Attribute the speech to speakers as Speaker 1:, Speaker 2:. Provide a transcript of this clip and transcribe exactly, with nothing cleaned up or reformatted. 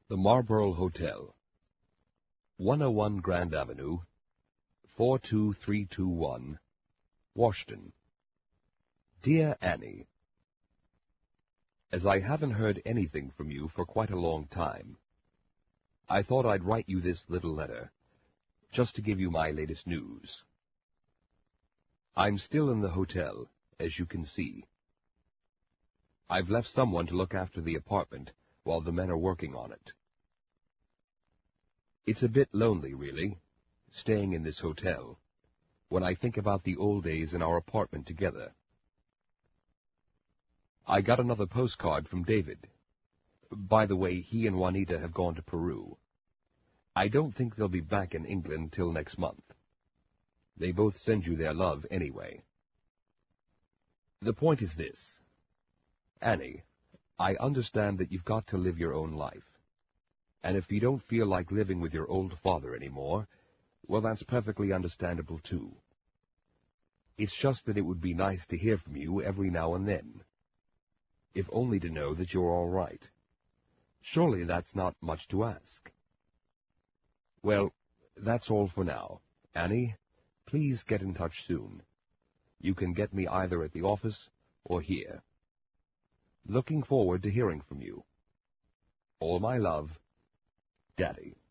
Speaker 1: The Marlborough Hotel, one oh one Grand Avenue, four two three two one, Washington. Dear Annie, as I haven't heard anything from you for quite a long time, I thought I'd write you this little letter, just to give you my latest news. I'm still in the hotel, as you can see. I've left someone to look after the apartment while the men are working on it. It's a bit lonely, really, staying in this hotel, when I think about the old days in our apartment together. I got another postcard from David. By the way, he and Juanita have gone to Peru. I don't think they'll be back in England till next month. They both send you their love anyway. The point is this. Annie, I understand that you've got to live your own life. And if you don't feel like living with your old father anymore, well, that's perfectly understandable, too. It's just that it would be nice to hear from you every now and then, if only to know that you're all right. Surely that's not much to ask. Well, that's all for now. Annie, please get in touch soon. You can get me either at the office or here. Looking forward to hearing from you. All my love, Daddy.